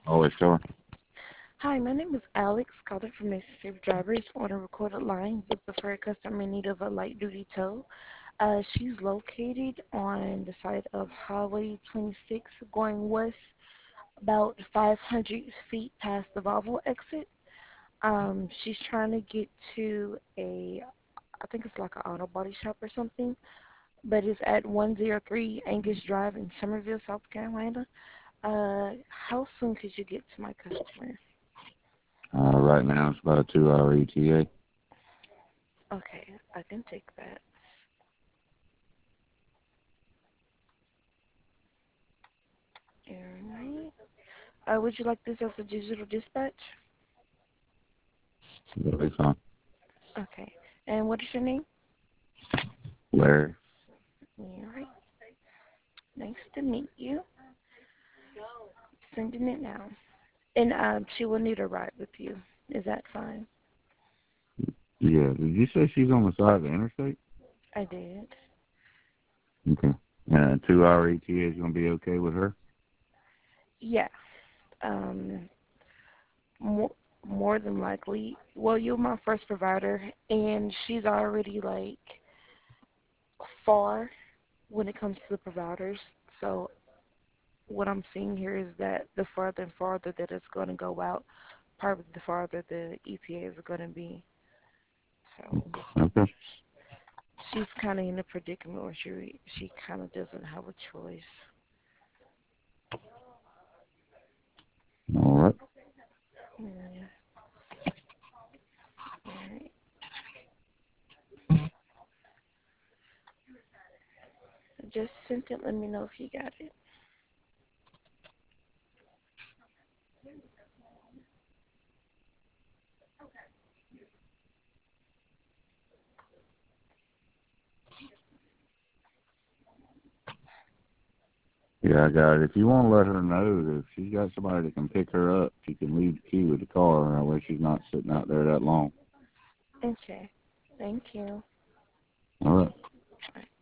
Always sure. Hi, my name is Alex, calling from Mississippi Drivers on a recorded line with preferred customer in need of a light-duty tow. She's located on the side of Highway 26 going west about 500 feet past the Volvo exit. She's trying to get to I think it's like an auto body shop or something, but it's at 103 Angus Drive in Summerville, South Carolina. How soon could you get to my customer? Right now it's about a 2 hour ETA. Okay, I can take that. Alright. Would you like this as a digital dispatch? That'll be fine. Okay. And what is your name? Larry. Alright. Nice to meet you. Sending it now. And she will need a ride with you. Is that fine? Yeah, did you say she's on the side of the interstate? I did. Okay. 2 hour ETA is going to be okay with her? Yeah. Um, more, more than likely. Well, you're my first provider, and she's already like far when it comes to the providers. So what I'm seeing here is that the farther and farther that it's going to go out, probably the farther the ETA is going to be. So Okay. she's kind of in a predicament where she kind of doesn't have a choice. All right. Yeah. Alright. Just sent it. Let me know if you got it. Yeah, I got it. If you want to let her know that if she's got somebody that can pick her up, she can leave the key with the car. That way she's not sitting out there that long. Okay. Thank you. All right.